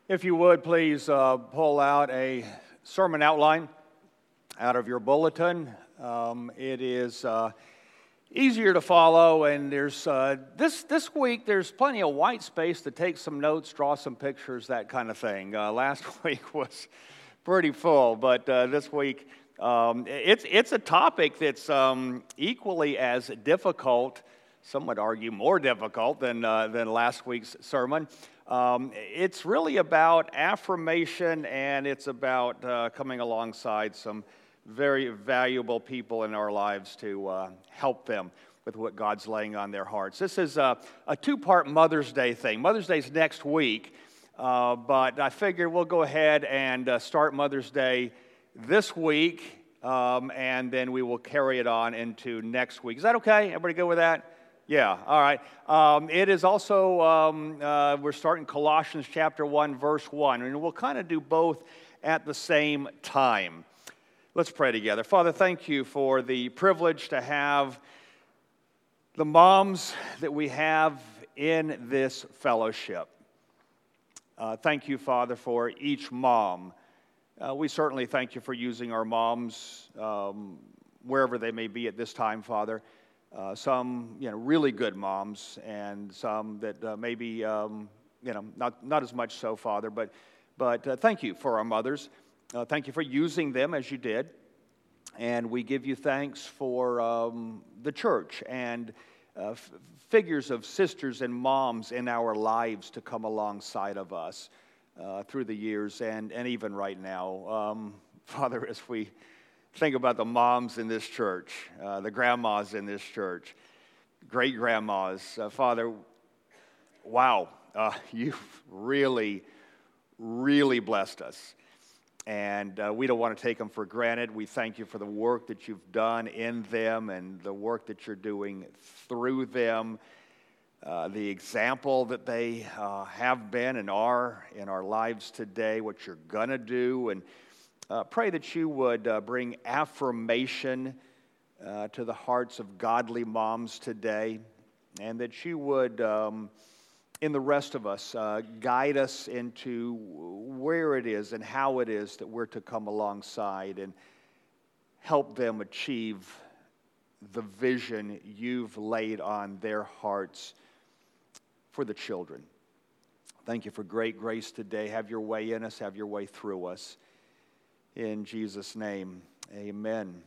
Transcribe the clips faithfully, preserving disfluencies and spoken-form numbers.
If you would, please uh, pull out a sermon outline out of your bulletin. Um, it is uh, easier to follow, and there's uh, this this week there's plenty of white space to take some notes, draw some pictures, that kind of thing. Uh, last week was pretty full, but uh, this week um, it's it's a topic that's um, equally as difficult. Some would argue more difficult than uh, than last week's sermon. Um, it's really about affirmation, and it's about uh, coming alongside some very valuable people in our lives to uh, help them with what God's laying on their hearts. This is a, a two-part Mother's Day thing. Mother's Day's next week, uh, but I figured we'll go ahead and uh, start Mother's Day this week, um, and then we will carry it on into next week. Is that okay? Everybody good with that? Yeah, all right. Um, it is also, um, uh, we're starting Colossians chapter one, verse one, and we'll kind of do both at the same time. Let's pray together. Father, thank you for the privilege to have the moms that we have in this fellowship. Uh, thank you, Father, for each mom. Uh, we certainly thank you for using our moms um, wherever they may be at this time, Father. Uh, some, you know, really good moms, and some that uh, maybe, um, you know, not not as much so, Father. But, but uh, thank you for our mothers. Uh, thank you for using them as you did, and we give you thanks for um, the church and uh, f- figures of sisters and moms in our lives to come alongside of us uh, through the years and and even right now, um, Father, as we think about the moms in this church, uh, the grandmas in this church, great-grandmas. Uh, Father, wow, uh, you've really, really blessed us. And uh, we don't want to take them for granted. We thank you for the work that you've done in them and the work that you're doing through them, uh, the example that they uh, have been and are in our lives today, what you're going to do, and Uh, pray that you would uh, bring affirmation uh, to the hearts of godly moms today, and that you would, um, in the rest of us, uh, guide us into where it is and how it is that we're to come alongside and help them achieve the vision you've laid on their hearts for the children. Thank you for great grace today. Have your way in us, have your way through us. In Jesus' name, amen.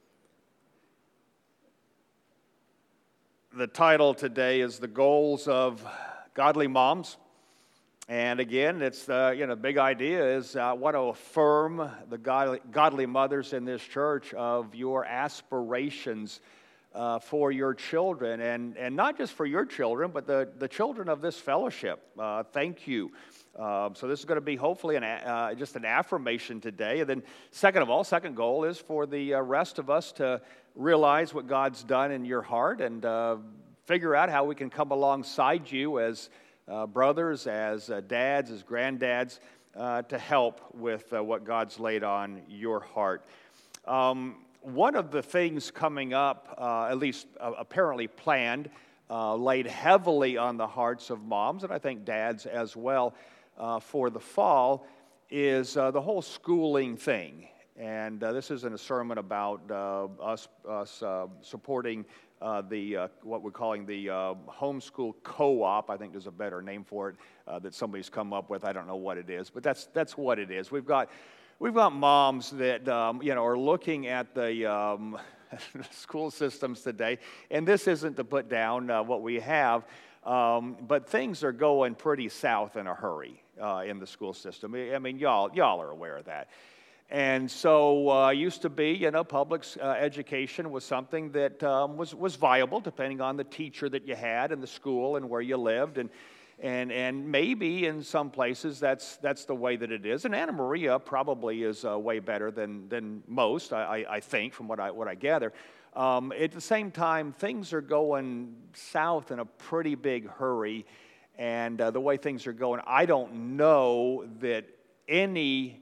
The title today is The Goals of Godly Moms. And again, it's the you know, big idea is I want to affirm the godly, godly mothers in this church of your aspirations uh, for your children. And, and not just for your children, but the, the children of this fellowship. Uh, thank you. Uh, so this is going to be hopefully an, uh, just an affirmation today. And then second of all, second goal is for the uh, rest of us to realize what God's done in your heart and uh, figure out how we can come alongside you as uh, brothers, as uh, dads, as granddads, uh, to help with uh, what God's laid on your heart. Um, one of the things coming up, uh, at least uh, apparently planned, uh, laid heavily on the hearts of moms, and I think dads as well, Uh, for the fall is uh, the whole schooling thing. And uh, this isn't a sermon about uh, us us uh, supporting uh, the uh, what we're calling the uh, homeschool co-op. I think there's a better name for it uh, that somebody's come up with. I don't know what it is, but that's that's what it is. We've got we've got moms that um, you know are looking at the um, school systems today, and this isn't to put down uh, what we have. Um, but things are going pretty south in a hurry uh, in the school system. I mean, y'all, y'all are aware of that. And so, uh, used to be, you know, public uh, education was something that um, was was viable, depending on the teacher that you had and the school and where you lived, and and and maybe in some places that's that's the way that it is. And Anna Maria probably is uh, way better than than most, I, I, I think, from what I what I gather. Um, at the same time, things are going south in a pretty big hurry, and uh, the way things are going, I don't know that any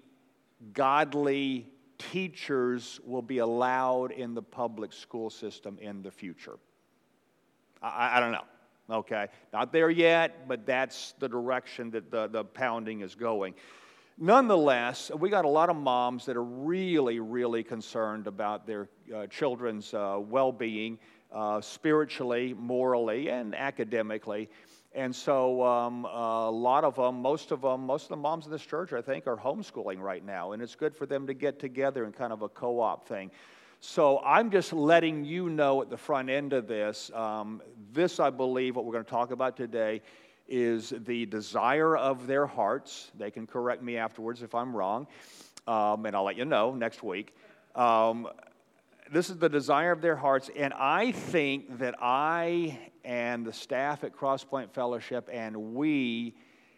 godly teachers will be allowed in the public school system in the future. I, I don't know. okay? Not there yet, but that's the direction that the, the pounding is going. Nonetheless, we got a lot of moms that are really, really concerned about their uh, children's uh, well-being, uh, spiritually, morally, and academically. And so um, a lot of them, most of them, most of the moms in this church, I think, are homeschooling right now. And it's good for them to get together in kind of a co-op thing. So I'm just letting you know at the front end of this, um, this, I believe, what we're going to talk about today is the desire of their hearts. They can correct me afterwards if I'm wrong, um, and I'll let you know next week. Um, This is the desire of their hearts, and I think that I and the staff at Crosspoint Fellowship and we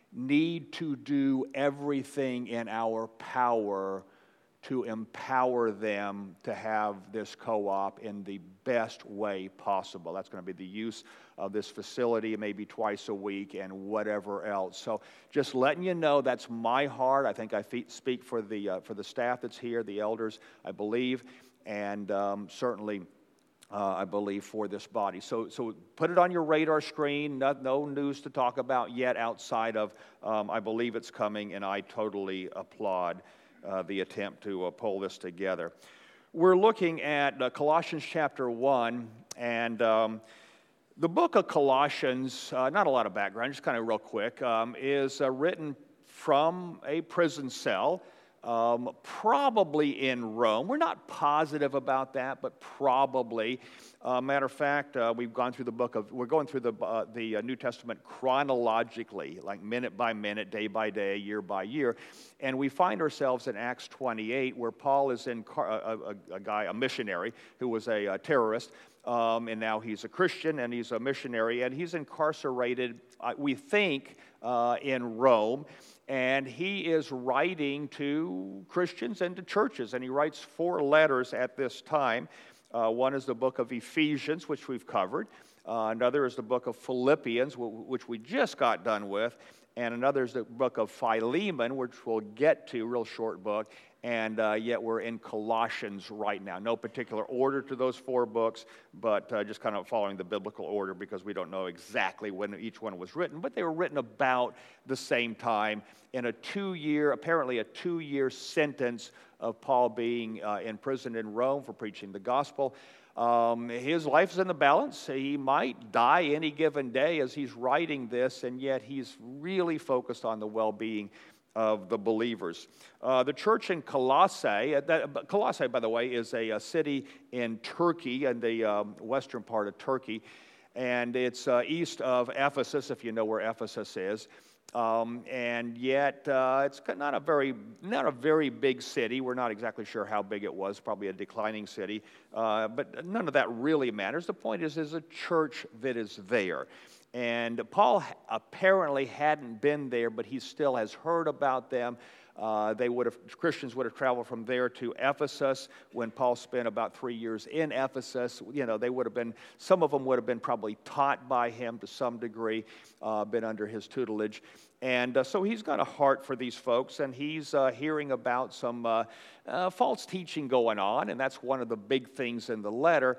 need to do everything in our power to empower them to have this co-op in the best way possible. That's going to be the use of this facility maybe twice a week and whatever else. So just letting you know, that's my heart. I think I speak for the, uh, for the staff that's here, the elders, I believe, and um, certainly, uh, I believe, for this body. So so put it on your radar screen. No, no news to talk about yet outside of, um, I believe it's coming, and I totally applaud uh, the attempt to uh, pull this together. We're looking at uh, Colossians chapter one, and um, the book of Colossians, uh, not a lot of background, just kind of real quick, um, is uh, written from a prison cell. Um, probably in Rome. We're not positive about that, but probably. Uh, matter of fact, uh, we've gone through the book of, we're going through the, uh, the uh, New Testament chronologically, like minute by minute, day by day, year by year. And we find ourselves in Acts twenty-eight, where Paul is in, car- a, a, a guy, a missionary, who was a, a terrorist, um, and now he's a Christian, and he's a missionary, and he's incarcerated, uh, we think, uh, in Rome. And he is writing to Christians and to churches, and he writes four letters at this time. Uh, one is the book of Ephesians, which we've covered. Uh, another is the book of Philippians, which we just got done with. And another is the book of Philemon, which we'll get to, real short book. And uh, yet we're in Colossians right now. No particular order to those four books, but uh, just kind of following the biblical order because we don't know exactly when each one was written. But they were written about the same time in a two-year, apparently a two-year sentence of Paul being uh, imprisoned in Rome for preaching the gospel. Um, his life is in the balance. He might die any given day as he's writing this, and yet he's really focused on the well-being of the believers. Uh, the church in Colossae, uh, that, Colossae, by the way, is a, a city in Turkey, in the um, western part of Turkey, and it's uh, east of Ephesus, if you know where Ephesus is. Um, and yet, uh, it's not a very not a very big city. We're not exactly sure how big it was. Probably a declining city, uh, but none of that really matters. The point is, there's a church that is there. And Paul apparently hadn't been there, but he still has heard about them. Uh, they would have Christians would have traveled from there to Ephesus when Paul spent about three years in Ephesus. You know, they would have been some of them would have been probably taught by him to some degree, uh, been under his tutelage, and uh, so he's got a heart for these folks, and he's uh, hearing about some uh, uh, false teaching going on, and that's one of the big things in the letter.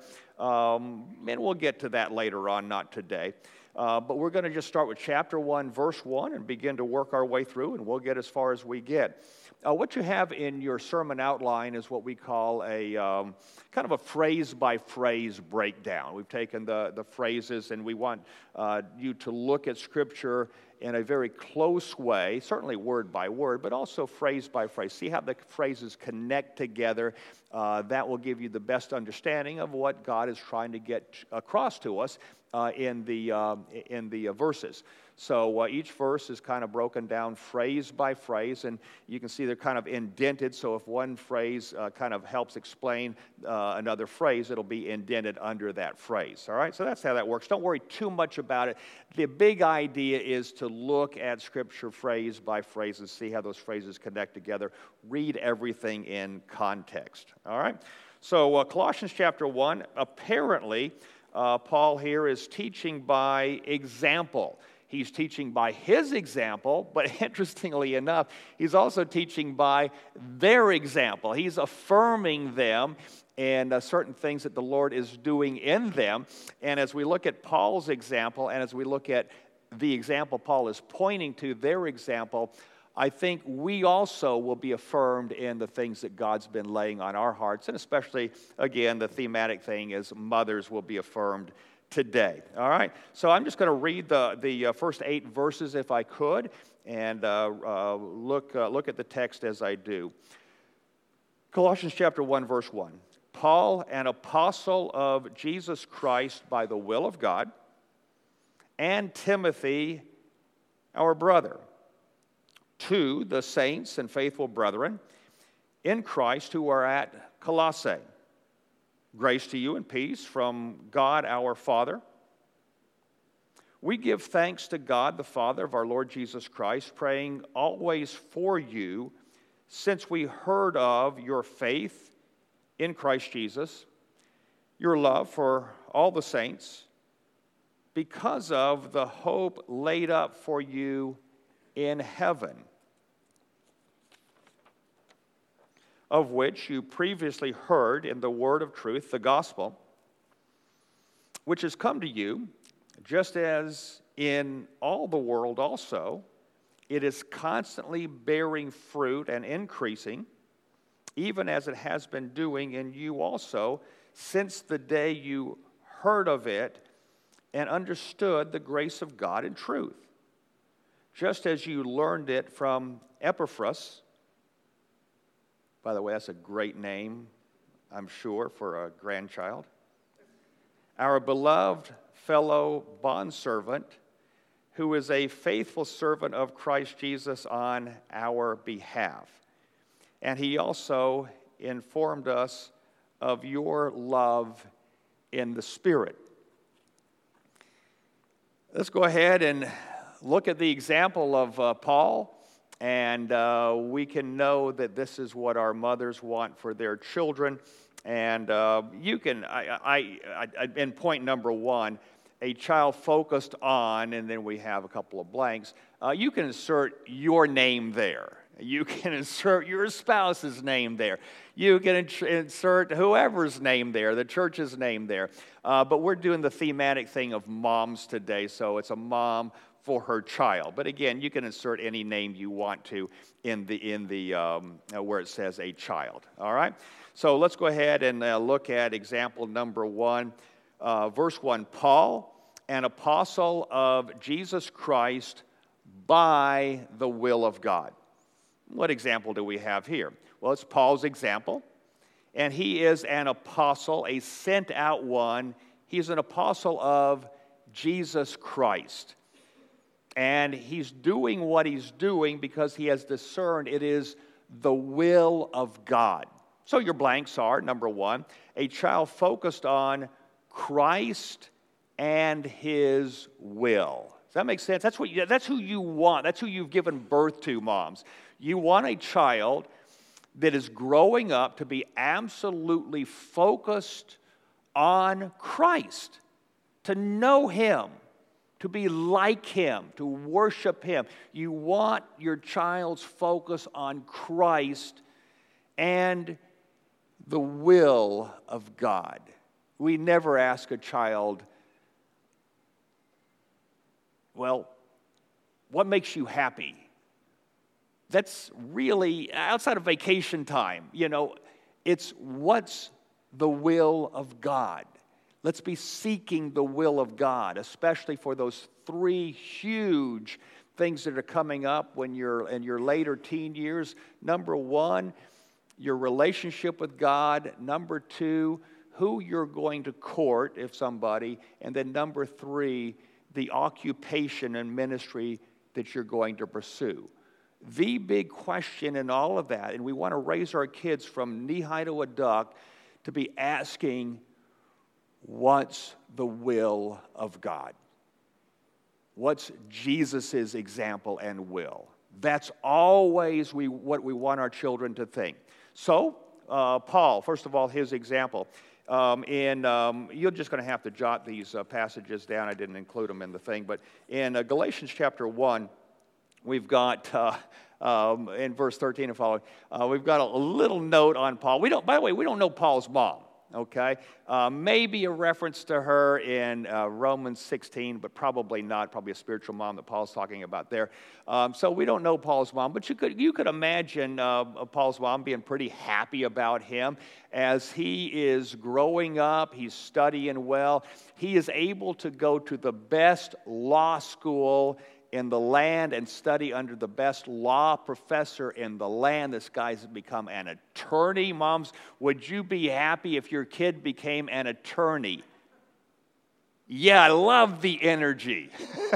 Um, and we'll get to that later on, not today. Uh, but we're going to just start with chapter one, verse one, and begin to work our way through, and we'll get as far as we get. Uh, what you have in your sermon outline is what we call a um, kind of a phrase-by-phrase breakdown. We've taken the, the phrases, and we want uh, you to look at Scripture in a very close way, certainly word by word, but also phrase by phrase. See how the phrases connect together. Uh, that will give you the best understanding of what God is trying to get across to us uh, in the uh, in the uh, verses. So uh, each verse is kind of broken down phrase by phrase, and you can see they're kind of indented, so if one phrase uh, kind of helps explain uh, another phrase, it'll be indented under that phrase, all right? So that's how that works. Don't worry too much about it. The big idea is to look at Scripture phrase by phrase and see how those phrases connect together. Read everything in context, all right? So uh, Colossians chapter one, apparently uh, Paul here is teaching by example. He's teaching by his example, but interestingly enough, he's also teaching by their example. He's affirming them and uh, certain things that the Lord is doing in them. And as we look at Paul's example, and as we look at the example Paul is pointing to, their example, I think we also will be affirmed in the things that God's been laying on our hearts, and especially, again, the thematic thing is mothers will be affirmed today. All right? So I'm just going to read the, the uh, first eight verses if I could, and uh, uh, look, uh, look at the text as I do. Colossians chapter one, verse one. Paul, an apostle of Jesus Christ by the will of God, and Timothy, our brother, to the saints and faithful brethren in Christ who are at Colossae. Grace to you and peace from God our Father. We give thanks to God the Father of our Lord Jesus Christ, praying always for you, since we heard of your faith in Christ Jesus, your love for all the saints, because of the hope laid up for you in heaven, of which you previously heard in the word of truth, the gospel, which has come to you, just as in all the world also, it is constantly bearing fruit and increasing, even as it has been doing in you also, since the day you heard of it and understood the grace of God in truth, just as you learned it from Epaphras. By the way, that's a great name, I'm sure, for a grandchild. Our beloved fellow bondservant, who is a faithful servant of Christ Jesus on our behalf. And he also informed us of your love in the Spirit. Let's go ahead and look at the example of uh, Paul, and uh, we can know that this is what our mothers want for their children. And uh, you can, I, I, I, in point number one, a child focused on, and then we have a couple of blanks, uh, you can insert your name there. You can insert your spouse's name there. You can insert whoever's name there, the church's name there. Uh, but we're doing the thematic thing of moms today, so it's a mom for her child. But again, you can insert any name you want to in the in the um, where it says a child. All right. So let's go ahead and uh, look at example number one, uh, verse one. Paul, an apostle of Jesus Christ by the will of God. What example do we have here? Well, it's Paul's example, and he is an apostle, a sent out one. He's an apostle of Jesus Christ. And he's doing what he's doing because he has discerned it is the will of God. So your blanks are, number one, a child focused on Christ and his will. Does that make sense? That's what you, that's who you want. That's who you've given birth to, moms. You want a child that is growing up to be absolutely focused on Christ, to know him, to be like him, to worship him. You want your child's focus on Christ and the will of God. We never ask a child, well, what makes you happy? That's really, outside of vacation time, you know, it's what's the will of God. Let's be seeking the will of God, especially for those three huge things that are coming up when you're in your later teen years. Number one, your relationship with God. Number two, who you're going to court, if somebody. And then number three, the occupation and ministry that you're going to pursue. The big question in all of that, and we want to raise our kids from knee-high to a duck to be asking, what's the will of God? What's Jesus' example and will? That's always we, what we want our children to think. So, uh, Paul, first of all, his example. Um, in, um, you're just going to have to jot these uh, passages down. I didn't include them in the thing. But in uh, Galatians chapter one, we've got uh, um, in verse thirteen and following. Uh, we've got a, a little note on Paul. We don't, by the way, we don't know Paul's mom. Okay, uh, maybe a reference to her in uh, Romans sixteen, but probably not. Probably a spiritual mom that Paul's talking about there. Um, so we don't know Paul's mom, but you could you could imagine uh, Paul's mom being pretty happy about him as he is growing up. He's studying well. He is able to go to the best law school in the land and study under the best law professor in the land. This guy's become an attorney. Moms, would you be happy if your kid became an attorney? Yeah, I love the energy.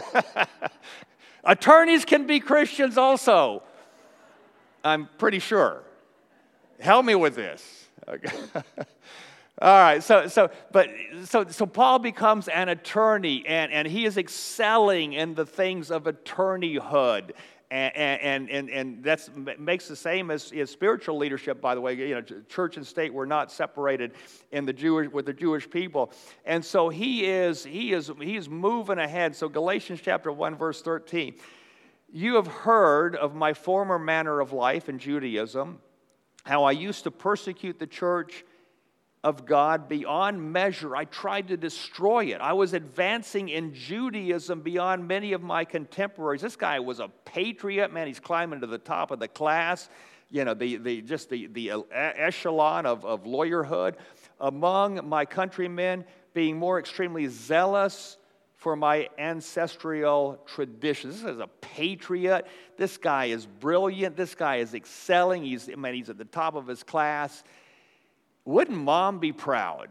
Attorneys can be Christians also. I'm pretty sure. Help me with this. Okay. All right, so so but so so Paul becomes an attorney, and, and he is excelling in the things of attorneyhood, and and and and that's makes the same as, as spiritual leadership. By the way, you know, church and state were not separated in the Jewish with the Jewish people, and so he is he is he is moving ahead. So Galatians chapter one verse thirteen, you have heard of my former manner of life in Judaism, how I used to persecute the church of God beyond measure. I tried to destroy it. I was advancing in Judaism beyond many of my contemporaries. This guy was a patriot, man. He's climbing to the top of the class, you know, the, the just the, the echelon of, of lawyerhood. Among my countrymen, being more extremely zealous for my ancestral traditions. This is a patriot. This guy is brilliant. This guy is excelling. He's, I mean, he's at the top of his class. Wouldn't mom be proud?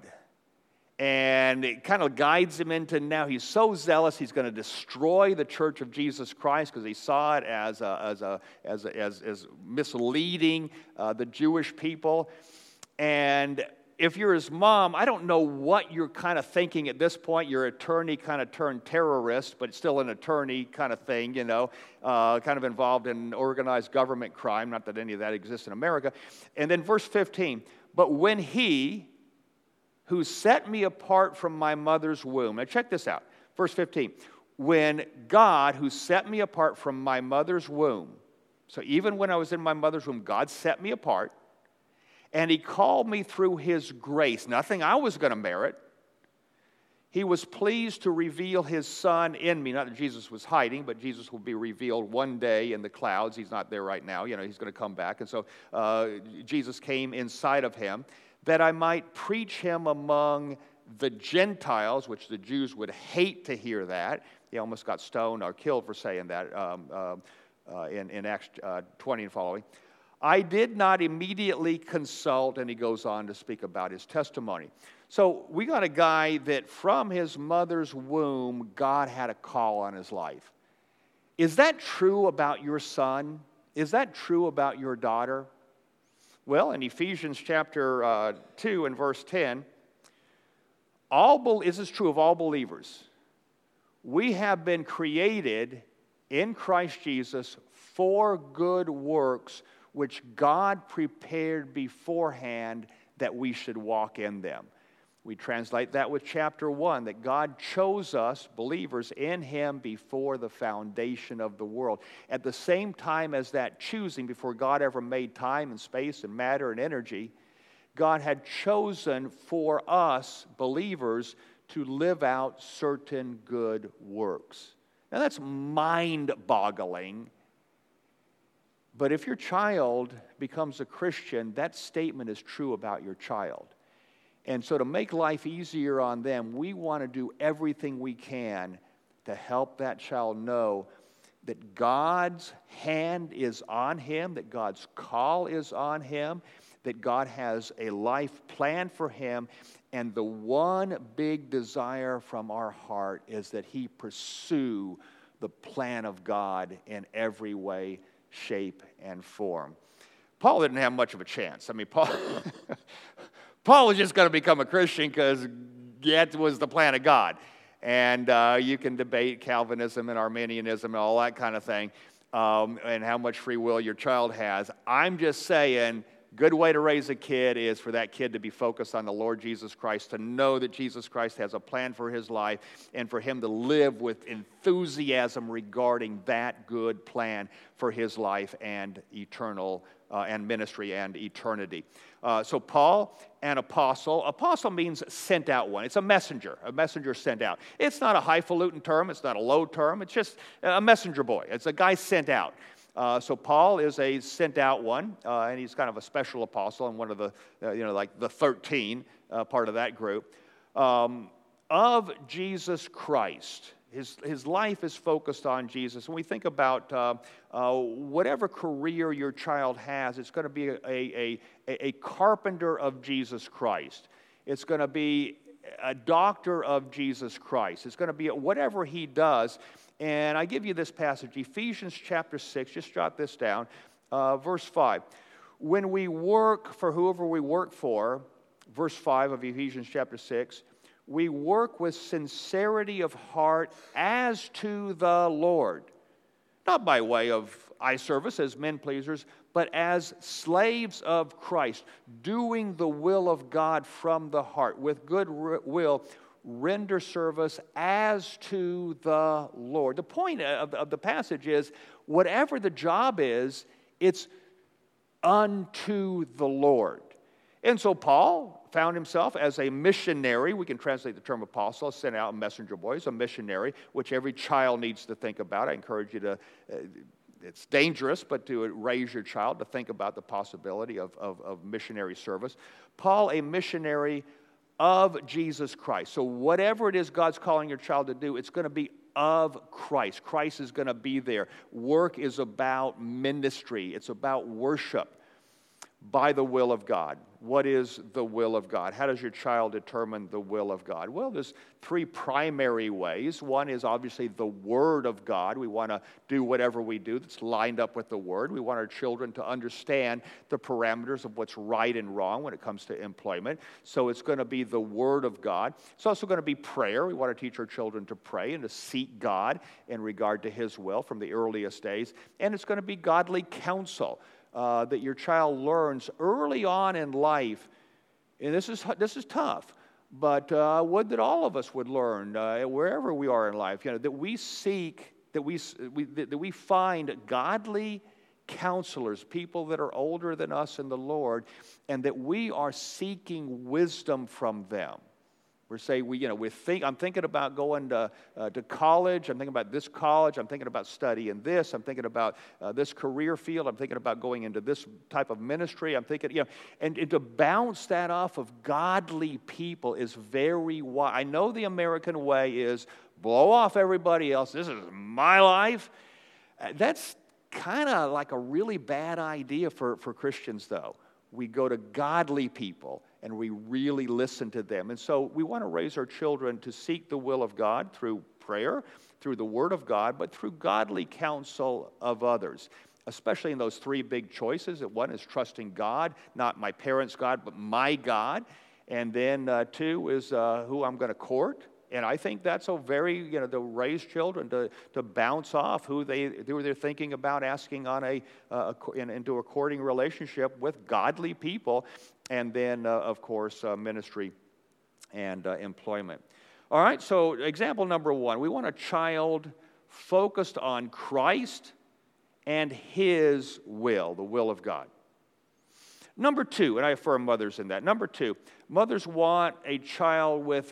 And it kind of guides him into now he's so zealous he's going to destroy the Church of Jesus Christ because he saw it as a, as a, as a, as, as misleading uh, the Jewish people. And if you're his mom, I don't know what you're kind of thinking at this point. Your attorney kind of turned terrorist, but still an attorney kind of thing, you know, uh, kind of involved in organized government crime. Not that any of that exists in America. And then verse fifteen. But when he, who set me apart from my mother's womb. Now check this out. Verse fifteen. When God, who set me apart from my mother's womb. So even when I was in my mother's womb, God set me apart. And he called me through his grace. Nothing I was going to merit. He was pleased to reveal his son in me. Not that Jesus was hiding, but Jesus will be revealed one day in the clouds. He's not there right now. You know, he's going to come back. And so uh, Jesus came inside of him that I might preach him among the Gentiles, which the Jews would hate to hear that. He almost got stoned or killed for saying that um, uh, uh, in, in Acts uh, twenty and following. I did not immediately consult, and he goes on to speak about his testimony. So we got a guy that from his mother's womb, God had a call on his life. Is that true about your son? Is that true about your daughter? Well, in Ephesians chapter uh, two and verse ten, all be- this is true of all believers. We have been created in Christ Jesus for good works, which God prepared beforehand that we should walk in them. We translate that with chapter one, that God chose us, believers, in him before the foundation of the world. At the same time as that choosing, before God ever made time and space and matter and energy, God had chosen for us, believers, to live out certain good works. Now that's mind-boggling. But if your child becomes a Christian, that statement is true about your child. And so to make life easier on them, we want to do everything we can to help that child know that God's hand is on him, that God's call is on him, that God has a life plan for him, and the one big desire from our heart is that he pursue the plan of God in every way, shape, and form. Paul didn't have much of a chance. I mean, Paul... Paul was just going to become a Christian because that was the plan of God. And uh, you can debate Calvinism and Arminianism and all that kind of thing, um, and how much free will your child has. I'm just saying Good way to raise a kid is for that kid to be focused on the Lord Jesus Christ, to know that Jesus Christ has a plan for his life, and for him to live with enthusiasm regarding that good plan for his life and eternal uh, and ministry and eternity. Uh, so Paul, an apostle. Apostle means sent out one. It's a messenger, a messenger sent out. It's not a highfalutin term. It's not a low term. It's just a messenger boy. It's a guy sent out. Uh, so Paul is a sent out one, uh, and he's kind of a special apostle and one of the, uh, you know, like the thirteen, uh, part of that group, um, of Jesus Christ. His, his life is focused on Jesus. When we think about uh, uh, whatever career your child has, it's going to be a, a, a, a carpenter of Jesus Christ. It's going to be a doctor of Jesus Christ. It's going to be whatever he does. And I give you this passage, Ephesians chapter six. Just jot this down. Uh, verse five. When we work for whoever we work for, verse five of Ephesians chapter six, we work with sincerity of heart as to the Lord, not by way of eye service as men pleasers, but as slaves of Christ, doing the will of God from the heart. With good will, render service as to the Lord. The point of, of the passage is, whatever the job is, it's unto the Lord. And so Paul found himself as a missionary. We can translate the term apostle, sent out messenger boys, a missionary, which every child needs to think about. I encourage you to, uh, it's dangerous, but to raise your child to think about the possibility of, of, of missionary service. Paul, a missionary of Jesus Christ. So whatever it is God's calling your child to do, it's going to be of Christ. Christ is going to be there. Work is about ministry. It's about worship by the will of God. What is the will of God? How does your child determine the will of God? Well, there's three primary ways. One is obviously the Word of God. We want to do whatever we do that's lined up with the Word. We want our children to understand the parameters of what's right and wrong when it comes to employment. So it's going to be the Word of God. It's also going to be prayer. We want to teach our children to pray and to seek God in regard to His will from the earliest days. And it's going to be godly counsel. Uh, that your child learns early on in life, and this is this is tough, but uh, would that all of us would learn uh, wherever we are in life, you know, that we seek, that we, we that we find godly counselors, people that are older than us in the Lord, and that we are seeking wisdom from them. We're saying, we, you know, we think, I'm thinking about going to, uh, to college. I'm thinking about this college. I'm thinking about studying this. I'm thinking about uh, this career field. I'm thinking about going into this type of ministry. I'm thinking, you know, and, and to bounce that off of godly people is very wise. I know the American way is blow off everybody else. This is my life. Uh, that's kind of like a really bad idea for, for Christians, though. We go to godly people and we really listen to them. And so we want to raise our children to seek the will of God through prayer, through the Word of God, but through godly counsel of others, especially in those three big choices. One is trusting God, not my parents' God, but my God. And then uh, two is uh, who I'm going to court. And I think that's a very, you know, to raise children to, to bounce off who, they, who they're thinking about asking on a, uh, in, into a courting relationship with godly people, and then, uh, of course, uh, ministry and uh, employment. All right, so example number one, we want a child focused on Christ and His will, the will of God. Number two, and I affirm mothers in that, number two, mothers want a child with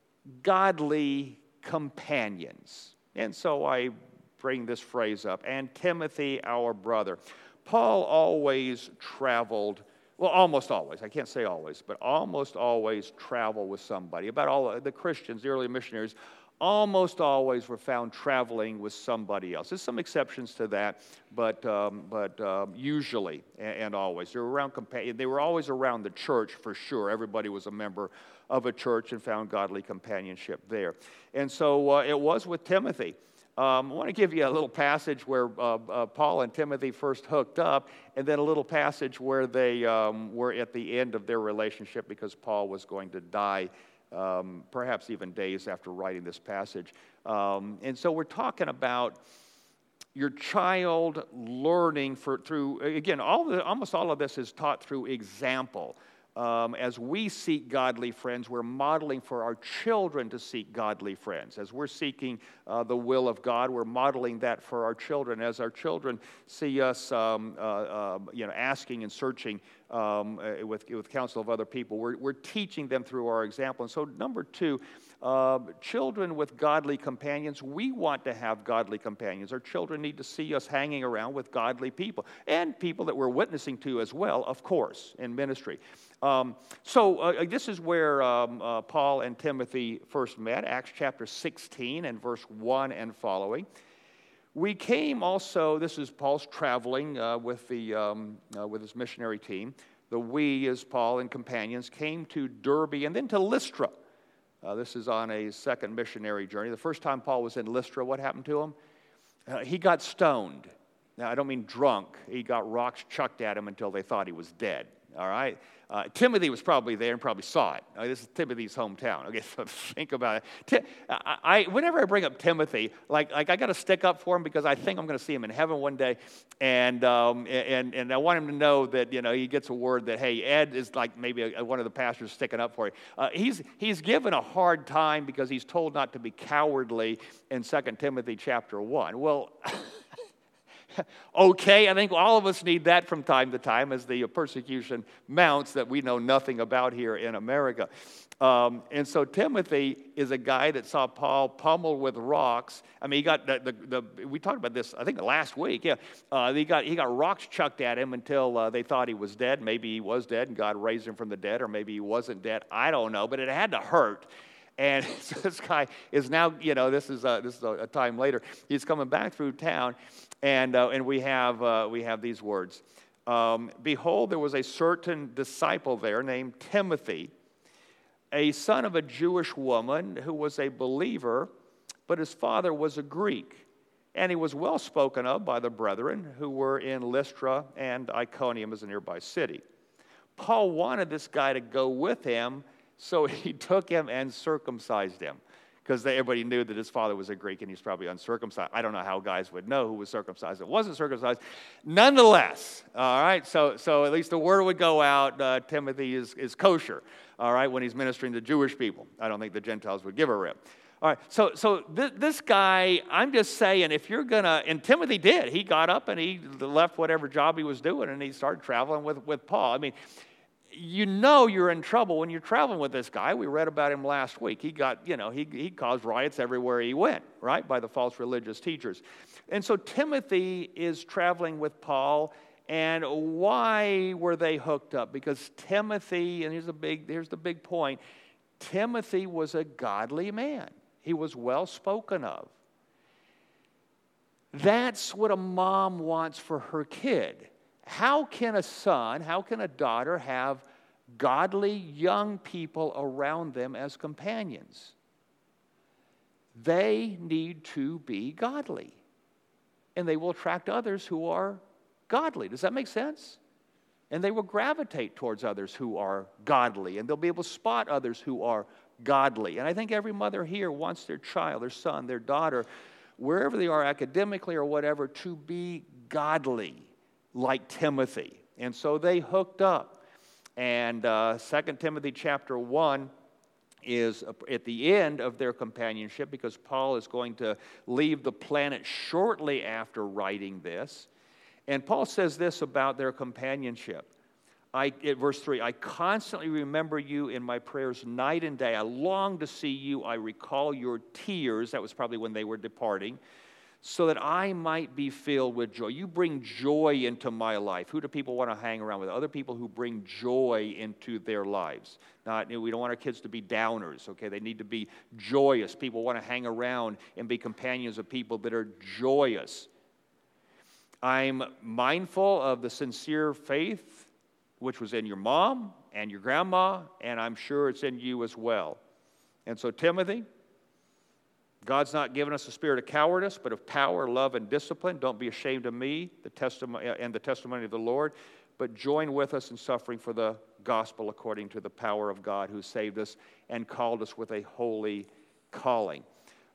godly companions. And so I bring this phrase up. And Timothy, our brother. Paul always traveled, well, almost always, I can't say always, but almost always traveled with somebody. About all the Christians, the early missionaries, almost always were found traveling with somebody else. There's some exceptions to that, but um, but um, usually and, and always. They were around, they were always around the church for sure. Everybody was a member of a church and found godly companionship there. And so uh, it was with Timothy. Um, I want to give you a little passage where uh, uh, Paul and Timothy first hooked up, and then a little passage where they um, were at the end of their relationship because Paul was going to die, um, perhaps even days after writing this passage. Um, and so we're talking about, your child learning for, through, again, all the, almost all of this is taught through example. Um, as we seek godly friends, we're modeling for our children to seek godly friends. As we're seeking uh, the will of God, we're modeling that for our children. As our children see us, um, uh, uh, you know, asking and searching um, uh, with with counsel of other people, we're we're teaching them through our example. And so, number two, uh, children with godly companions. We want to have godly companions. Our children need to see us hanging around with godly people and people that we're witnessing to as well, of course, in ministry. Um, so uh, this is where um, uh, Paul and Timothy first met, Acts chapter sixteen and verse one and following. We came also, this is Paul's traveling uh, with, the, um, uh, with his missionary team. The we, as Paul and companions, came to Derbe and then to Lystra. Uh, this is on a second missionary journey. The first time Paul was in Lystra, what happened to him? Uh, he got stoned. Now, I don't mean drunk. He got rocks chucked at him until they thought he was dead. All right? Uh, Timothy was probably there and probably saw it. Uh, this is Timothy's hometown. Okay, so think about it. Ti- I, I, whenever I bring up Timothy, like, like I got to stick up for him because I think I'm going to see him in heaven one day, and um, and and I want him to know that, you know, he gets a word that, hey, Ed is like maybe a, one of the pastors sticking up for you. Uh, he's he's given a hard time because he's told not to be cowardly in Second Timothy chapter one. Well. Okay, I think all of us need that from time to time as the persecution mounts that we know nothing about here in America. Um, and so Timothy is a guy that saw Paul pummeled with rocks. I mean, he got the, the, the we talked about this, I think, last week. Yeah, uh, he got he got rocks chucked at him until uh, they thought he was dead. Maybe he was dead and God raised him from the dead, or maybe he wasn't dead. I don't know, but it had to hurt. And so this guy is now, you know, this is a, this is a time later. He's coming back through town, and uh, and we have uh, we have these words. Um, Behold, there was a certain disciple there named Timothy, a son of a Jewish woman who was a believer, but his father was a Greek. And he was well spoken of by the brethren who were in Lystra and Iconium as a nearby city. Paul wanted this guy to go with him, so he took him and circumcised him, because everybody knew that his father was a Greek and he's probably uncircumcised. I don't know how guys would know who was circumcised and wasn't circumcised. Nonetheless, all right, so so at least the word would go out, uh, Timothy is, is kosher, all right, when he's ministering to Jewish people. I don't think the Gentiles would give a rip. All right, so so th- this guy, I'm just saying, if you're going to, and Timothy did. He got up and he left whatever job he was doing and he started traveling with, with Paul. I mean, you know you're in trouble when you're traveling with this guy. We read about him last week. He got, you know, he, he caused riots everywhere he went, right, by the false religious teachers. And so Timothy is traveling with Paul. And why were they hooked up? Because Timothy, and here's the big, here's the big point, Timothy was a godly man. He was well spoken of. That's what a mom wants for her kid. How can a son, how can a daughter have godly young people around them as companions? They need to be godly. And they will attract others who are godly. Does that make sense? And they will gravitate towards others who are godly. And they'll be able to spot others who are godly. And I think every mother here wants their child, their son, their daughter, wherever they are academically or whatever, to be godly, like Timothy. And so they hooked up. And uh, Second Timothy chapter one is at the end of their companionship, because Paul is going to leave the planet shortly after writing this. And Paul says this about their companionship. I, at verse three, I constantly remember you in my prayers night and day. I long to see you. I recall your tears. That was probably when they were departing. So that I might be filled with joy. You bring joy into my life. Who do people want to hang around with? Other people who bring joy into their lives. Not, we don't want our kids to be downers, okay? They need to be joyous. People want to hang around and be companions of people that are joyous. I'm mindful of the sincere faith which was in your mom and your grandma, and I'm sure it's in you as well. And so, Timothy, God's not given us a spirit of cowardice, but of power, love, and discipline. Don't be ashamed of me the testimony and the testimony of the Lord, but join with us in suffering for the gospel according to the power of God who saved us and called us with a holy calling.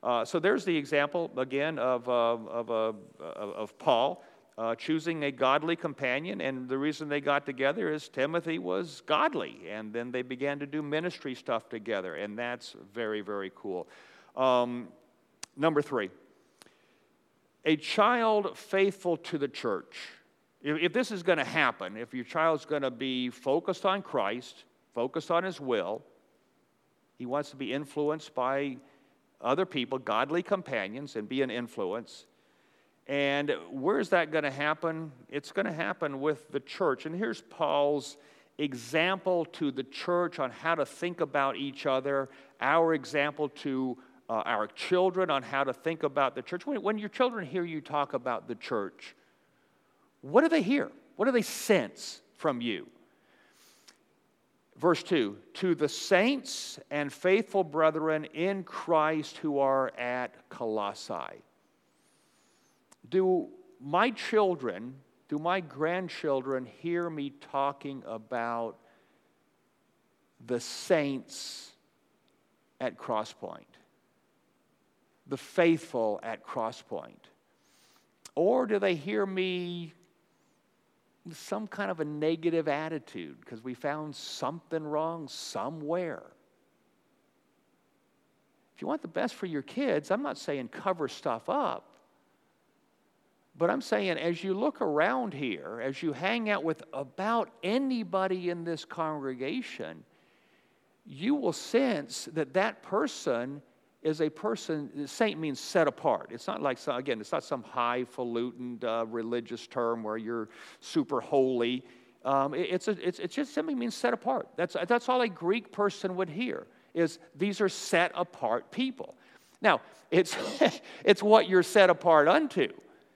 Uh, so there's the example, again, of, uh, of, uh, of Paul uh, choosing a godly companion. And the reason they got together is Timothy was godly. And then they began to do ministry stuff together. And that's very, very cool. Um, number three, a child faithful to the church. If, if this is going to happen, if your child's going to be focused on Christ, focused on his will, he wants to be influenced by other people, godly companions, and be an influence. And where's that going to happen? It's going to happen with the church. And here's Paul's example to the church on how to think about each other, our example to uh, our children on how to think about the church. When, when your children hear you talk about the church, what do they hear? What do they sense from you? Verse two, to the saints and faithful brethren in Christ who are at Colossae. Do my children, do my grandchildren hear me talking about the saints at Crosspoint? The faithful at Crosspoint? Or do they hear me with some kind of a negative attitude because we found something wrong somewhere? If you want the best for your kids, I'm not saying cover stuff up. But I'm saying as you look around here, as you hang out with about anybody in this congregation, you will sense that that person is a person, saint means set apart. It's not like, some, again, it's not some highfalutin uh, religious term where you're super holy. Um, it, it's, a, it's, it just simply means set apart. That's, that's all a Greek person would hear, is these are set apart people. Now, it's, it's what you're set apart unto.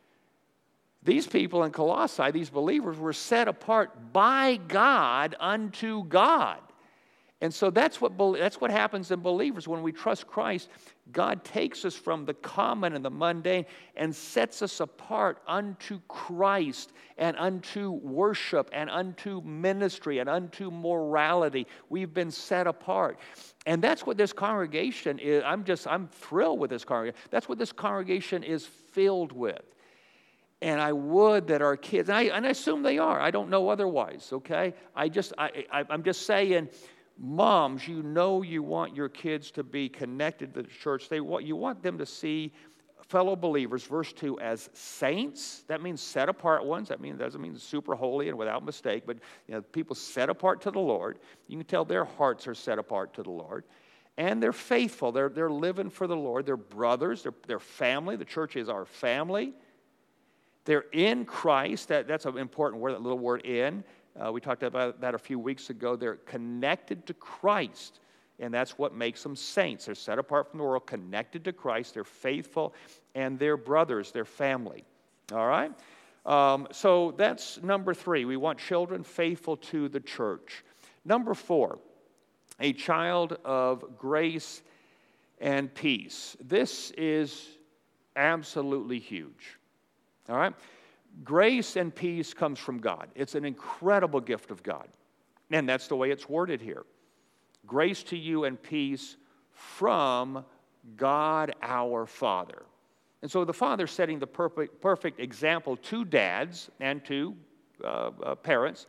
These people in Colossae, these believers, were set apart by God unto God. And so that's what, that's what happens in believers. When we trust Christ, God takes us from the common and the mundane and sets us apart unto Christ and unto worship and unto ministry and unto morality. We've been set apart. And that's what this congregation is. I'm just, I'm thrilled with this congregation. That's what this congregation is filled with. And I would that our kids, and I, and I assume they are. I don't know otherwise, okay? I just, I, I, I'm just saying, moms, you know you want your kids to be connected to the church. They want, you want them to see fellow believers, verse two, as saints. That means set apart ones. That means, doesn't mean super holy and without mistake, but you know, people set apart to the Lord. You can tell their hearts are set apart to the Lord. And they're faithful. They're, they're living for the Lord. They're brothers. They're, they're family. The church is our family. They're in Christ. That, that's an important word, that little word in. Uh, we talked about that a few weeks ago. They're connected to Christ, and that's what makes them saints. They're set apart from the world, connected to Christ. They're faithful, and they're brothers. They're family. All right? Um, so that's number three. We want children faithful to the church. Number four, a child of grace and peace. This is absolutely huge. All right? Grace and peace comes from God. It's an incredible gift of God. And that's the way it's worded here. Grace to you and peace from God our Father. And so the Father's setting the perfect, perfect example to dads and to uh, uh, parents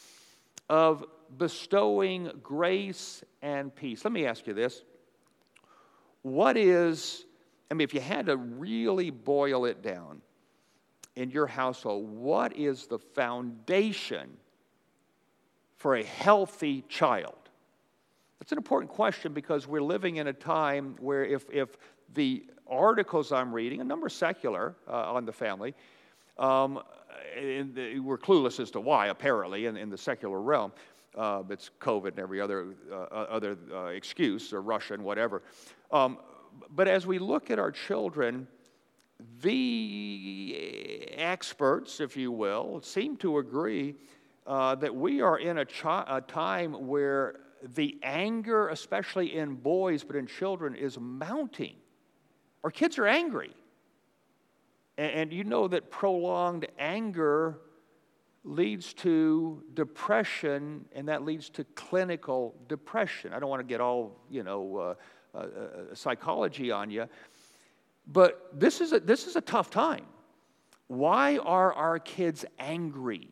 of bestowing grace and peace. Let me ask you this. What is, I mean, if you had to really boil it down, in your household, what is the foundation for a healthy child? That's an important question because we're living in a time where if, if the articles I'm reading, a number secular uh, on the family, um, the, we're clueless as to why, apparently, in, in the secular realm. Uh, it's COVID and every other, uh, other uh, excuse, or Russian, whatever. Um, but as we look at our children, the experts, if you will, seem to agree uh, that we are in a, chi- a time where the anger, especially in boys, but in children, is mounting. Our kids are angry. And, and you know that prolonged anger leads to depression, and that leads to clinical depression. I don't want to get all, you know, uh, uh, uh, psychology on you. But this is a, this is a tough time. Why are our kids angry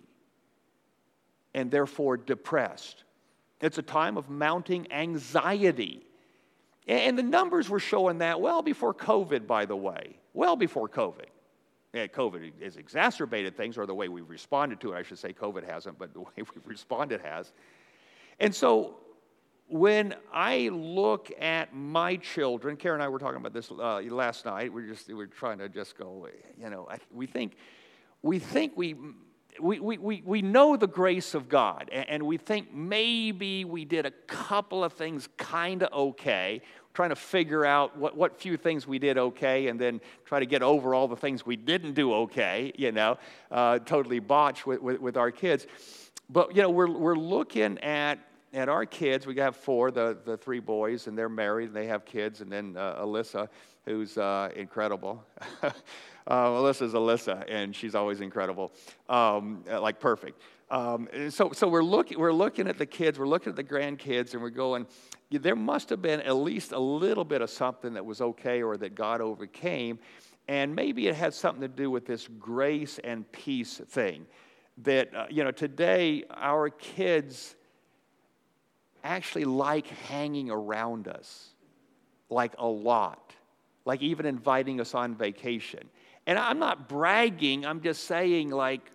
and therefore depressed? It's a time of mounting anxiety. And the numbers were showing that well before COVID, by the way. Well before COVID. Yeah, COVID has exacerbated things, or the way we've responded to it. I should say COVID hasn't, but the way we've responded has. And so when I look at my children, Karen and I were talking about this uh, last night. We're just we're trying to just go, you know, I, we think we think we we we we know the grace of God, and, and we think maybe we did a couple of things kind of okay. Trying to figure out what, what few things we did okay, and then try to get over all the things we didn't do okay, you know, uh, totally botched with, with, with our kids. But, you know, we're we're looking at at our kids. We have four, the, the three boys, and they're married, and they have kids, and then uh, Alyssa, who's uh, incredible. uh, Alyssa's Alyssa, and she's always incredible, um, like perfect. Um, so, so we're looking, we're looking at the kids, we're looking at the grandkids, and we're going, there must have been at least a little bit of something that was okay or that God overcame, and maybe it had something to do with this grace and peace thing. That, uh, you know, today our kids actually like hanging around us, like a lot, like even inviting us on vacation. And I'm not bragging, I'm just saying, like,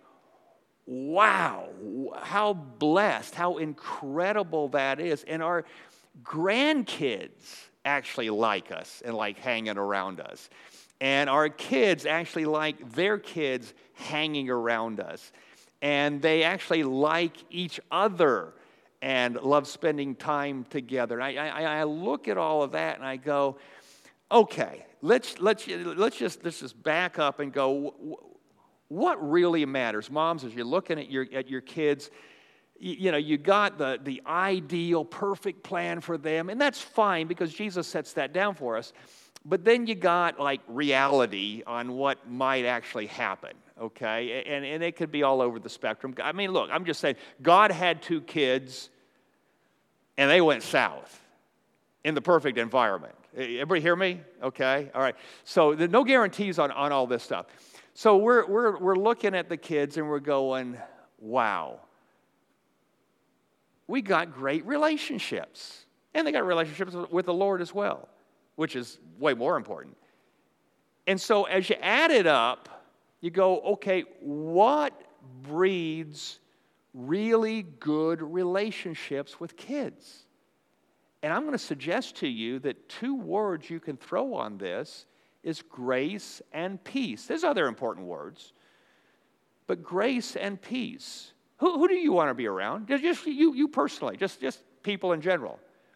wow, how blessed, how incredible that is. And our grandkids actually like us and like hanging around us. And our kids actually like their kids hanging around us. And they actually like each other and love spending time together. I, I, I look at all of that and I go, okay, let's, let's, let's, just, let's just back up and go, what really matters? Moms, as you're looking at your, at your kids, you, you know, you got the, the ideal, perfect plan for them, and that's fine because Jesus sets that down for us. But then you got, like, reality on what might actually happen, okay? And, and it could be all over the spectrum. I mean, look, I'm just saying, God had two kids, and they went south in the perfect environment. Everybody hear me? Okay? All right. So there's no guarantees on, on all this stuff. So we're, we're, we're looking at the kids and we're going, wow, we got great relationships. And they got relationships with the Lord as well, which is way more important. And so as you add it up, you go, okay, what breeds really good relationships with kids? And I'm going to suggest to you that two words you can throw on this is grace and peace. There's other important words, but grace and peace. Who, who do you want to be around? Just you, you personally, just, just people in general.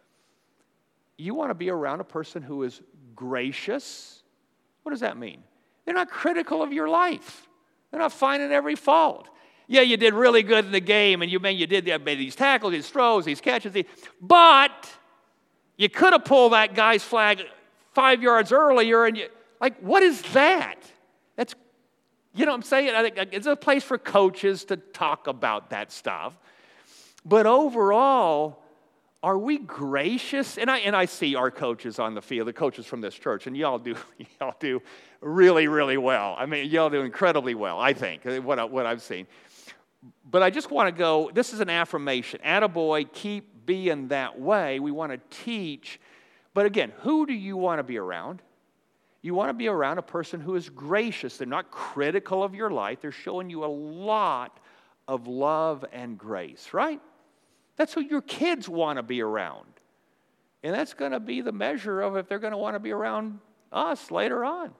You want to be around a person who is gracious. What does that mean? They're not critical of your life. They're not finding every fault. Yeah, you did really good in the game, and you mean you did made these tackles, these throws, these catches, these, but you could have pulled that guy's flag five yards earlier, and you, like, what is that? That's, you know what I'm saying? I think it's a place for coaches to talk about that stuff. But overall, are we gracious? And I and I see our coaches on the field, the coaches from this church, and y'all do y'all do really, really well. I mean, y'all do incredibly well, I think, what, I, what I've seen. But I just want to go, this is an affirmation. Attaboy, keep being that way. We want to teach. But again, who do you want to be around? You want to be around a person who is gracious. They're not critical of your life. They're showing you a lot of love and grace, right? That's who your kids want to be around. And that's going to be the measure of if they're going to want to be around us later on.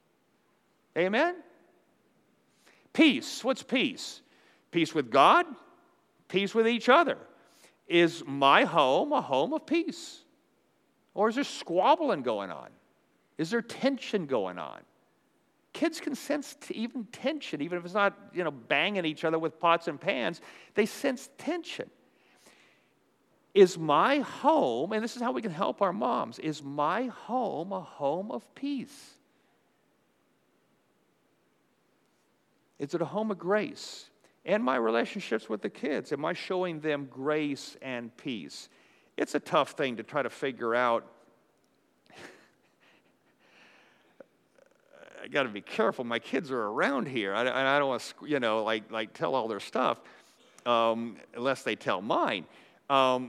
Amen? Peace. What's peace? Peace with God, peace with each other. Is my home a home of peace? Or is there squabbling going on? Is there tension going on? Kids can sense even tension, even if it's not, you know, banging each other with pots and pans. They sense tension. Is my home, and this is how we can help our moms, is my home a home of peace? Is it a home of grace? And my relationships with the kids, am I showing them grace and peace? It's a tough thing to try to figure out. I got to be careful. My kids are around here. I, I don't want to, you know, like like tell all their stuff, um, unless they tell mine. Um,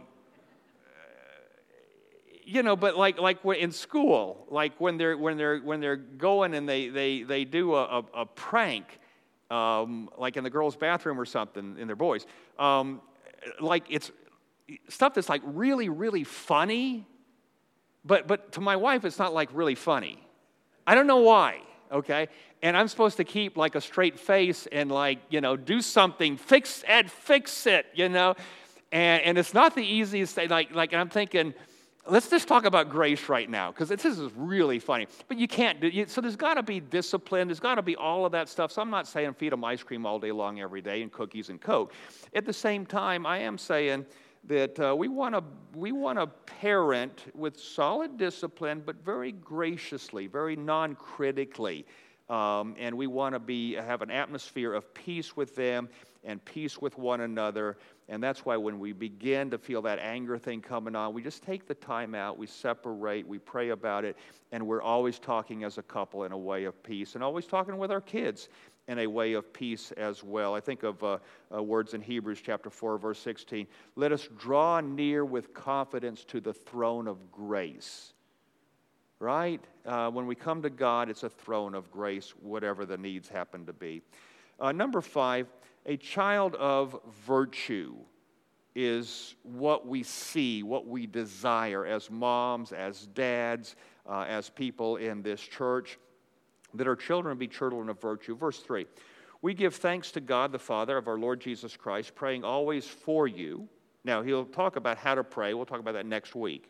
you know, but like like in school, like when they're when they're when they're going and they they they do a, a, a prank, um, like in the girls' bathroom or something, in their boys, um, like it's stuff that's like really really funny, but but to my wife it's not like really funny. I don't know why. Okay, and I'm supposed to keep like a straight face and like you know do something, fix and fix it, you know, and and it's not the easiest thing. Like like I'm thinking. Let's just talk about grace right now, because this is really funny. But you can't do it. So there's got to be discipline. There's got to be all of that stuff. So I'm not saying feed them ice cream all day long every day and cookies and Coke. At the same time, I am saying that uh, we want to we want to parent with solid discipline, but very graciously, very non-critically. Um, and we want to be have an atmosphere of peace with them and peace with one another. And that's why when we begin to feel that anger thing coming on, we just take the time out, we separate, we pray about it, and we're always talking as a couple in a way of peace, and always talking with our kids in a way of peace as well. I think of uh, uh, words in Hebrews chapter four, verse sixteen. Let us draw near with confidence to the throne of grace. Right? Uh, when we come to God, it's a throne of grace, whatever the needs happen to be. Uh, number five, a child of virtue is what we see, what we desire as moms, as dads, uh, as people in this church, that our children be children of virtue. Verse three, we give thanks to God the Father of our Lord Jesus Christ, praying always for you. Now, he'll talk about how to pray. We'll talk about that next week.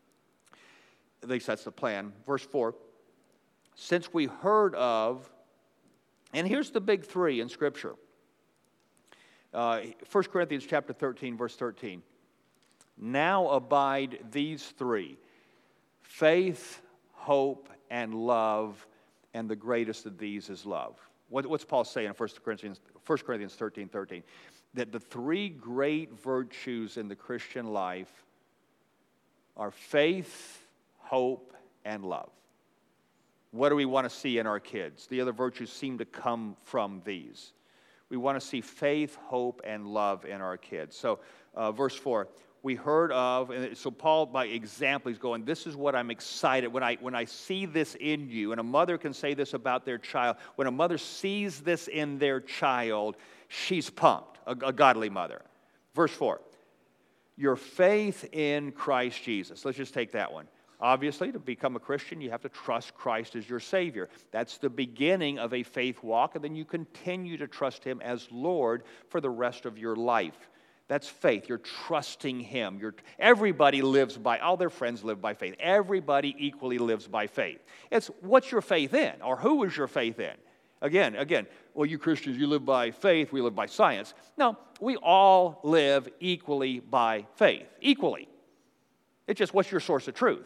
At least that's the plan. Verse four, since we heard of, and here's the big three in Scripture. Uh, First Corinthians chapter thirteen, verse thirteen. Now abide these three, faith, hope, and love, and the greatest of these is love. What, what's Paul saying in First Corinthians, First Corinthians thirteen, thirteen? That the three great virtues in the Christian life are faith, hope, and love. What do we want to see in our kids? The other virtues seem to come from these. We want to see faith, hope, and love in our kids. So, uh, verse four, we heard of, and so Paul, by example, he's going, this is what I'm excited, when I, when I see this in you, and a mother can say this about their child, when a mother sees this in their child, she's pumped, a, a godly mother. Verse four, your faith in Christ Jesus. Let's just take that one. Obviously, to become a Christian, you have to trust Christ as your Savior. That's the beginning of a faith walk, and then you continue to trust Him as Lord for the rest of your life. That's faith. You're trusting Him. You're, everybody lives by, all their friends live by faith. Everybody equally lives by faith. It's what's your faith in, or who is your faith in? Again, again, well, you Christians, you live by faith, we live by science. No, we all live equally by faith, equally. It's just what's your source of truth?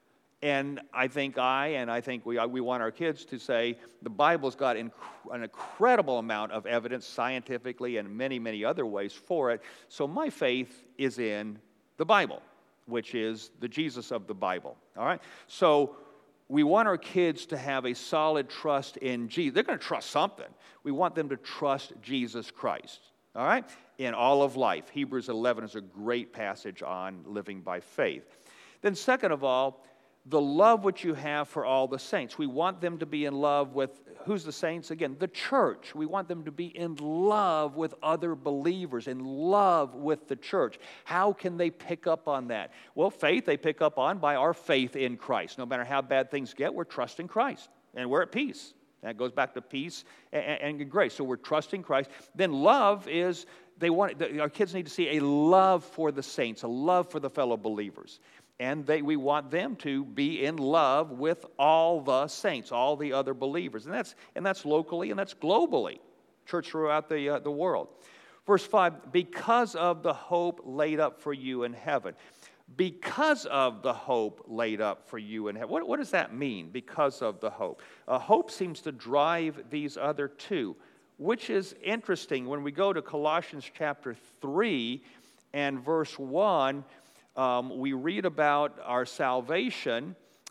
And I think I, and I think we, we want our kids to say, the Bible's got inc- an incredible amount of evidence scientifically and many, many other ways for it. So my faith is in the Bible, which is the Jesus of the Bible. All right? So we want our kids to have a solid trust in Jesus. They're going to trust something. We want them to trust Jesus Christ. All right? In all of life. Hebrews eleven is a great passage on living by faith. Then second of all, the love which you have for all the saints. We want them to be in love with, who's the saints? Again, the church. We want them to be in love with other believers, in love with the church. How can they pick up on that? Well, faith they pick up on by our faith in Christ. No matter how bad things get, we're trusting Christ, and we're at peace. That goes back to peace and, and grace. So we're trusting Christ. Then love is, they want our kids need to see a love for the saints, a love for the fellow believers. And they, we want them to be in love with all the saints, all the other believers. And that's, and that's locally and that's globally, church throughout the, uh, the world. Verse five, because of the hope laid up for you in heaven. Because of the hope laid up for you in heaven. What, what does that mean, because of the hope? Uh, hope seems to drive these other two, which is interesting. When we go to Colossians chapter three and verse one, Um, we read about our salvation,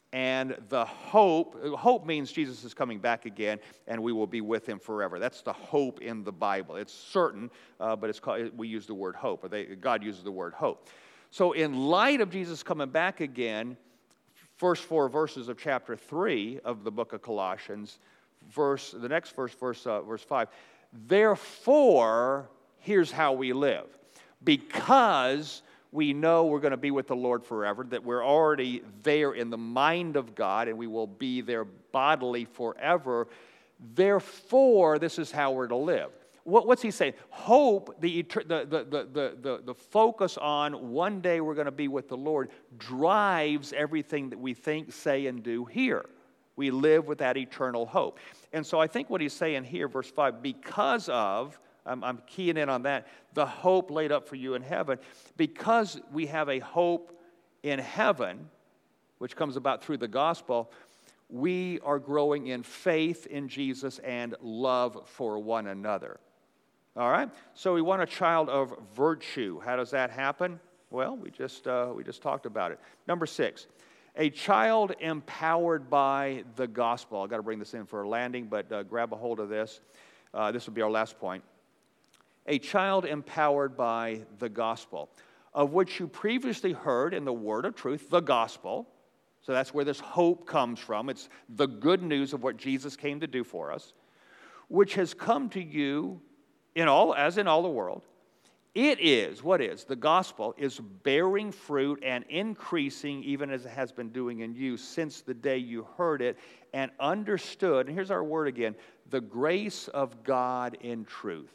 and the hope. Hope means Jesus is coming back again, and we will be with him forever. That's the hope in the Bible. It's certain, uh, but it's called, we use the word hope, or they, God uses the word hope. So in light of Jesus coming back again, first four verses of chapter three of the book of Colossians, verse the next verse, verse, uh, verse five, therefore, here's how we live. Because we know we're going to be with the Lord forever, that we're already there in the mind of God, and we will be there bodily forever. Therefore, this is how we're to live. What, what's he saying? Hope, the, the, the, the, the, the focus on one day we're going to be with the Lord, drives everything that we think, say, and do here. We live with that eternal hope. And so I think what he's saying here, verse five, because of, I'm, I'm keying in on that, the hope laid up for you in heaven, because we have a hope in heaven, which comes about through the gospel, we are growing in faith in Jesus and love for one another. All right? So we want a child of virtue. How does that happen? Well, we just, uh, we just talked about it. Number six, a child empowered by the gospel. I've got to bring this in for a landing, but uh, grab a hold of this. Uh, this will be our last point. A child empowered by the gospel, of which you previously heard in the word of truth, the gospel. So that's where this hope comes from. It's the good news of what Jesus came to do for us, which has come to you in all, as in all the world. It is, what is? The gospel is bearing fruit and increasing even as it has been doing in you since the day you heard it and understood, and here's our word again, the grace of God in truth.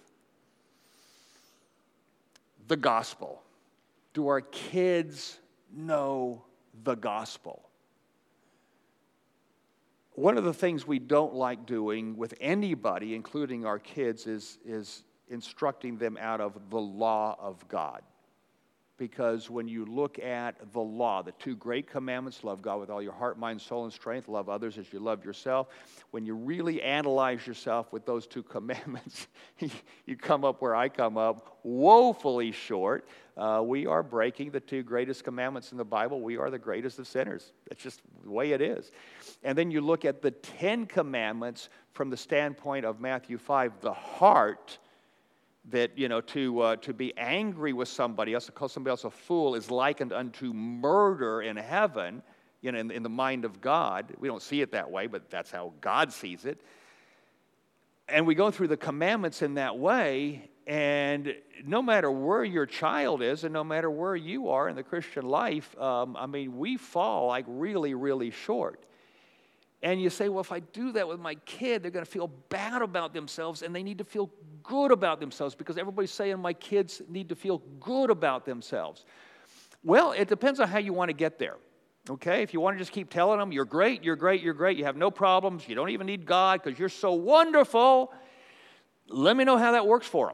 The gospel. Do our kids know the gospel? One of the things we don't like doing with anybody, including our kids, is, is instructing them out of the law of God. Because when you look at the law, the two great commandments, love God with all your heart, mind, soul, and strength, love others as you love yourself, when you really analyze yourself with those two commandments, you come up where I come up, woefully short. Uh, we are breaking the two greatest commandments in the Bible. We are the greatest of sinners. That's just the way it is. And then you look at the Ten Commandments from the standpoint of Matthew five, the heart, that, you know, to uh, to be angry with somebody else, to call somebody else a fool, is likened unto murder in heaven, you know, in, in the mind of God. We don't see it that way, but that's how God sees it. And we go through the commandments in that way, and no matter where your child is, and no matter where you are in the Christian life, um, I mean, we fall like really, really short. And you say, well, if I do that with my kid, they're going to feel bad about themselves, and they need to feel good about themselves because everybody's saying my kids need to feel good about themselves. Well, it depends on how you want to get there, okay? If you want to just keep telling them, you're great, you're great, you're great, you have no problems, you don't even need God because you're so wonderful, let me know how that works for them.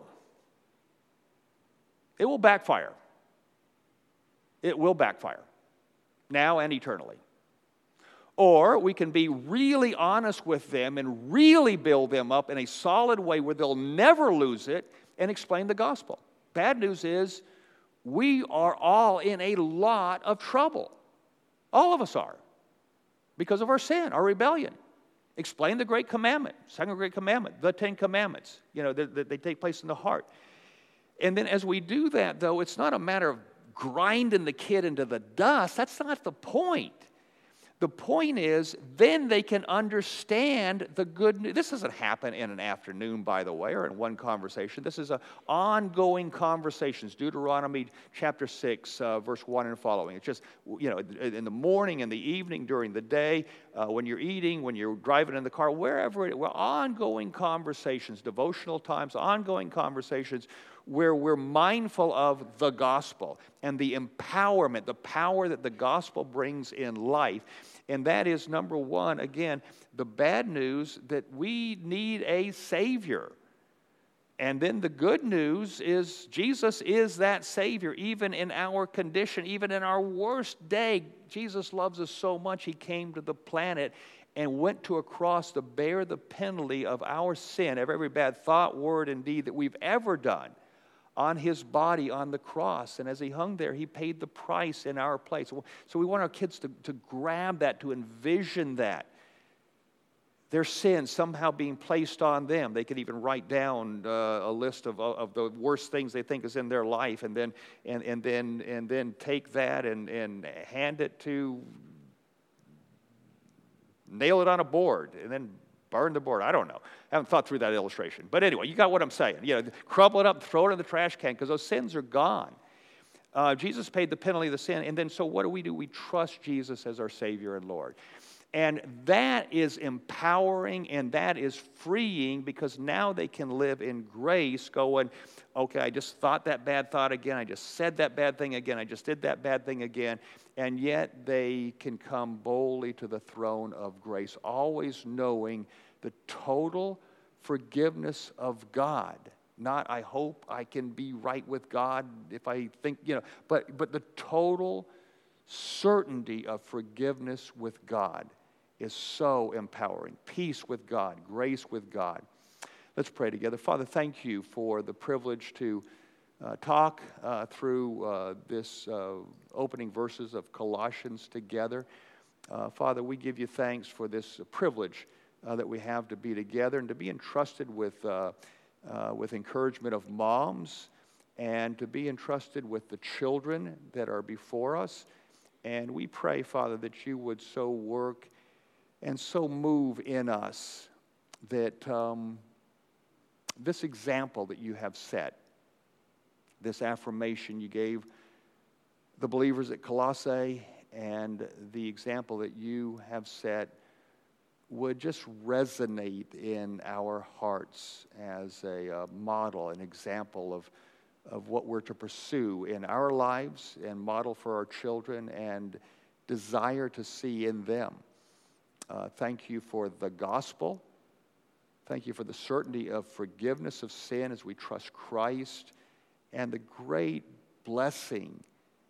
It will backfire. It will backfire, now and eternally. Or we can be really honest with them and really build them up in a solid way where they'll never lose it and explain the gospel. Bad news is we are all in a lot of trouble. All of us are. Because of our sin, our rebellion. Explain the great commandment, second great commandment, the Ten Commandments. You know, they, they take place in the heart. And then as we do that, though, it's not a matter of grinding the kid into the dust. That's not the point. The point is, then they can understand the good news. This doesn't happen in an afternoon, by the way, or in one conversation. This is an ongoing conversations. Deuteronomy chapter six, uh, verse one and following. It's just, you know, in the morning, in the evening, during the day, uh, when you're eating, when you're driving in the car, wherever it is, well, ongoing conversations, devotional times, ongoing conversations where we're mindful of the gospel and the empowerment, the power that the gospel brings in life. And that is, number one, again, the bad news that we need a Savior. And then the good news is Jesus is that Savior, even in our condition, even in our worst day. Jesus loves us so much, He came to the planet and went to a cross to bear the penalty of our sin, of every bad thought, word, and deed that we've ever done. on his body on the cross. And as he hung there, he paid the price in our place. So we want our kids to, to grab that, to envision that. Their sins somehow being placed on them. They could even write down uh, a list of, of the worst things they think is in their life, and then and, and then and then take that and, and hand it to, nail it on a board, and then burn the board. I don't know. I haven't thought through that illustration. But anyway, you got what I'm saying. You know, crumple it up, throw it in the trash can, because those sins are gone. Uh, Jesus paid the penalty of the sin, and then so what do we do? We trust Jesus as our Savior and Lord. And that is empowering and that is freeing, because now they can live in grace going, okay, I just thought that bad thought again. I just said that bad thing again. I just did that bad thing again. And yet they can come boldly to the throne of grace, always knowing the total forgiveness of God. Not, I hope I can be right with God if I think, you know, but, but the total certainty of forgiveness with God is so empowering. Peace with God, grace with God. Let's pray together. Father, thank you for the privilege to uh, talk uh, through uh, this uh, opening verses of Colossians together. Uh, Father, we give you thanks for this privilege uh, that we have to be together and to be entrusted with, uh, uh, with encouragement of moms, and to be entrusted with the children that are before us. And we pray, Father, that you would so work and so move in us that um, this example that you have set, this affirmation you gave the believers at Colossae, and the example that you have set would just resonate in our hearts as a uh, model, an example of, of what we're to pursue in our lives and model for our children and desire to see in them. Uh, thank you for the gospel. Thank you for the certainty of forgiveness of sin as we trust Christ, and the great blessing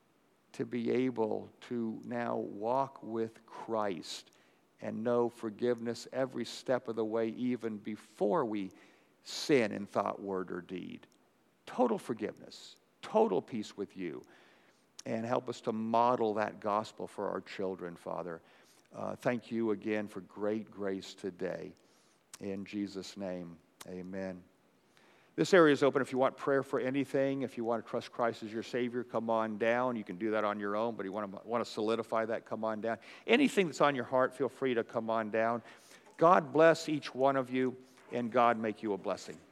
to be able to now walk with Christ and know forgiveness every step of the way, even before we sin in thought, word, or deed. Total forgiveness, total peace with you, and help us to model that gospel for our children, Father. Uh, thank you again for great grace today. In Jesus' name, amen. This area is open if you want prayer for anything. If you want to trust Christ as your Savior, come on down. You can do that on your own, but if you want to, want to solidify that, come on down. Anything that's on your heart, feel free to come on down. God bless each one of you, and God make you a blessing.